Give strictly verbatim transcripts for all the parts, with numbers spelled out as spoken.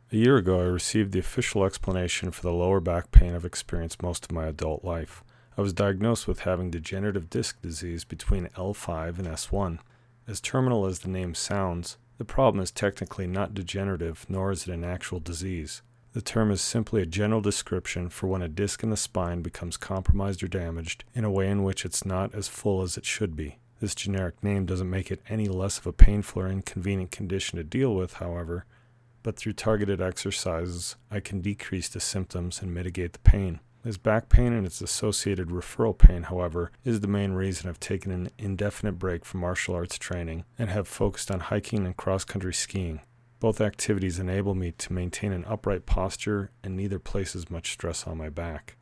A year ago, I received the official explanation for the lower back pain I've experienced most of my adult life. I was diagnosed with having degenerative disc disease between L five and S one. As terminal as the name sounds, the problem is technically not degenerative, nor is it an actual disease. The term is simply a general description for when a disc in the spine becomes compromised or damaged in a way in which it's not as full as it should be. This generic name doesn't make it any less of a painful or inconvenient condition to deal with, however, but through targeted exercises, I can decrease the symptoms and mitigate the pain. This back pain and its associated referral pain, however, is the main reason I've taken an indefinite break from martial arts training and have focused on hiking and cross-country skiing. Both activities enable me to maintain an upright posture, and neither places much stress on my back.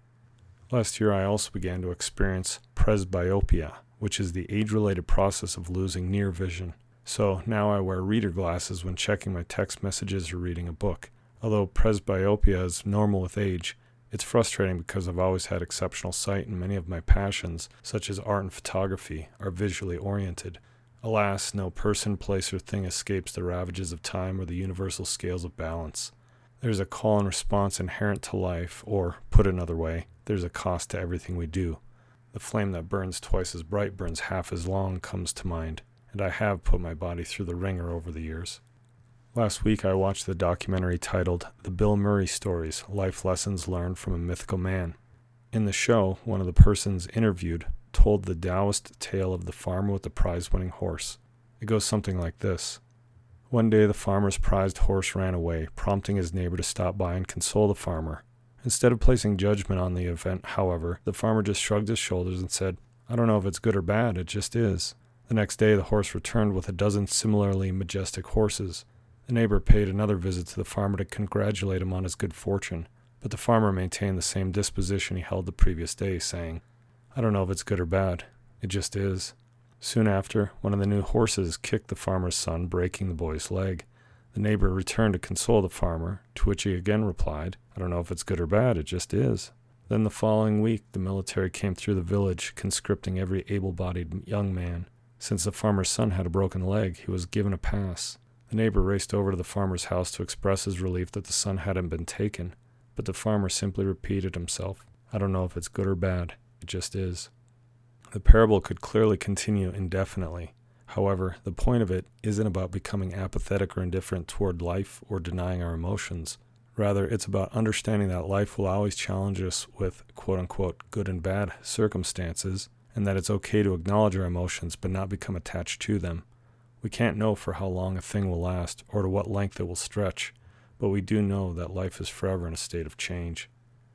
Last year, I also began to experience presbyopia, which is the age-related process of losing near vision. So now I wear reader glasses when checking my text messages or reading a book. Although presbyopia is normal with age, it's frustrating because I've always had exceptional sight and many of my passions, such as art and photography, are visually oriented. Alas, no person, place, or thing escapes the ravages of time or the universal scales of balance. There's a call and response inherent to life, or, put another way, there's a cost to everything we do. The flame that burns twice as bright burns half as long comes to mind, and I have put my body through the ringer over the years. Last week I watched the documentary titled The Bill Murray Stories, Life Lessons Learned from a Mythical Man. In the show, one of the persons interviewed told the Taoist tale of the farmer with the prize-winning horse. It goes something like this. One day the farmer's prized horse ran away, prompting his neighbor to stop by and console the farmer. Instead of placing judgment on the event, however, the farmer just shrugged his shoulders and said, "I don't know if it's good or bad, it just is." The next day the horse returned with a dozen similarly majestic horses. The neighbor paid another visit to the farmer to congratulate him on his good fortune, but the farmer maintained the same disposition he held the previous day, saying, "I don't know if it's good or bad, it just is." Soon after, one of the new horses kicked the farmer's son, breaking the boy's leg. The neighbor returned to console the farmer, to which he again replied, "I don't know if it's good or bad, it just is." Then the following week, the military came through the village, conscripting every able-bodied young man. Since the farmer's son had a broken leg, he was given a pass. The neighbor raced over to the farmer's house to express his relief that the son hadn't been taken, but the farmer simply repeated himself, "I don't know if it's good or bad, it just is." The parable could clearly continue indefinitely. However, the point of it isn't about becoming apathetic or indifferent toward life or denying our emotions. Rather, it's about understanding that life will always challenge us with quote-unquote good and bad circumstances, and that it's okay to acknowledge our emotions but not become attached to them. We can't know for how long a thing will last or to what length it will stretch, but we do know that life is forever in a state of change.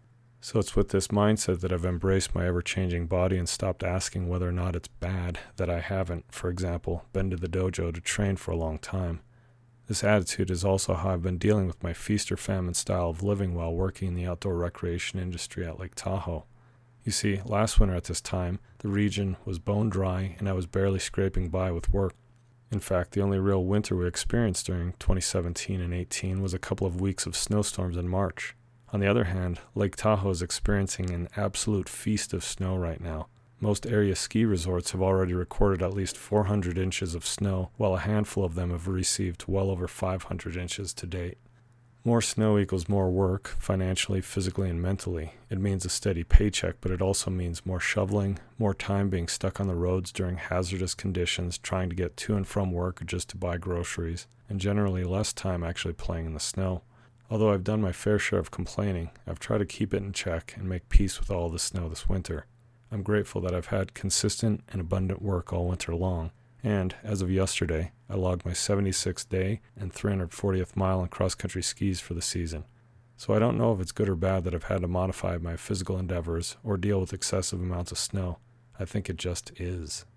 So it's with this mindset that I've embraced my ever-changing body and stopped asking whether or not it's bad that I haven't, for example, been to the dojo to train for a long time. This attitude is also how I've been dealing with my feast or famine style of living while working in the outdoor recreation industry at Lake Tahoe. You see, last winter at this time, the region was bone dry and I was barely scraping by with work. In fact, the only real winter we experienced during twenty seventeen and eighteen was a couple of weeks of snowstorms in March. On the other hand, Lake Tahoe is experiencing an absolute feast of snow right now. Most area ski resorts have already recorded at least four hundred inches of snow, while a handful of them have received well over five hundred inches to date. More snow equals more work, financially, physically, and mentally. It means a steady paycheck, but it also means more shoveling, more time being stuck on the roads during hazardous conditions, trying to get to and from work or just to buy groceries, and generally less time actually playing in the snow. Although I've done my fair share of complaining, I've tried to keep it in check and make peace with all the snow this winter. I'm grateful that I've had consistent and abundant work all winter long, and, as of yesterday, I logged my seventy-sixth day and three hundred fortieth mile in cross-country skis for the season. So I don't know if it's good or bad that I've had to modify my physical endeavors or deal with excessive amounts of snow. I think it just is.